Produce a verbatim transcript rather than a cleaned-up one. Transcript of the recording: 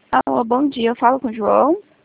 Alô, bom dia, eu falo com o João.